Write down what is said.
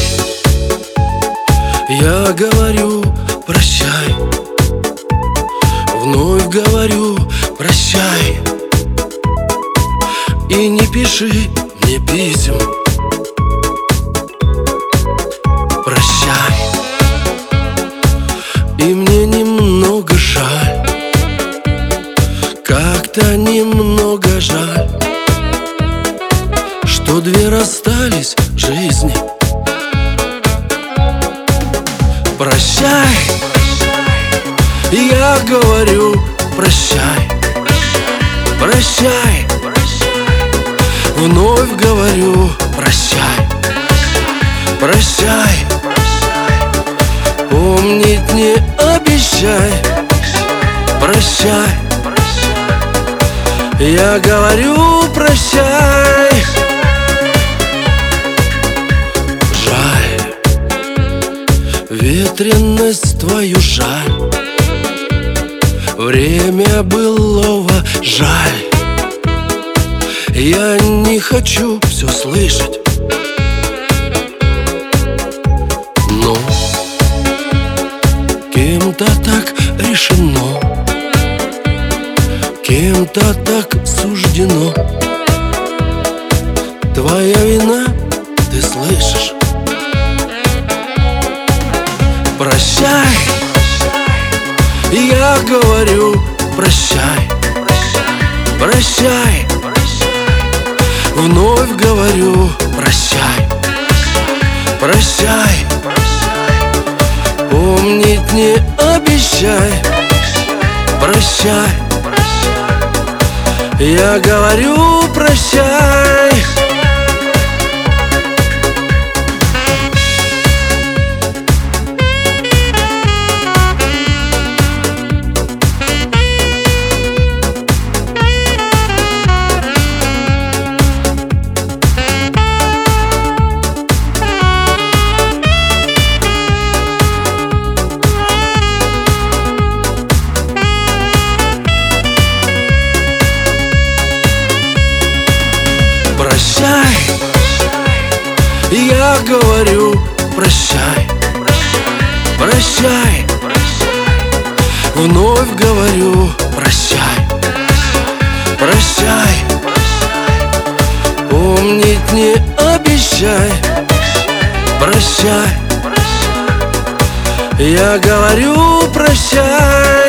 Я говорю прощай, вновь говорю прощай. И не пиши мне писем. Прощай. И мне немного жаль, как-то немного жаль, что две расстались жизни. Прощай, я говорю прощай, прощай, вновь говорю прощай, прощай, помнить не обещай. Прощай, я говорю прощай. Жаль, ветренность твою жаль, время былого жаль. Я не хочу все слышать, но кем-то так решено, кем-то так суждено. Твоя вина, ты слышишь? Прощай, я говорю прощай, прощай, вновь говорю прощай, прощай, помнить не обещай. Прощай, я говорю прощай. Прощай, я говорю прощай, прощай, вновь говорю прощай, прощай, помнить не обещай. Прощай, я говорю прощай.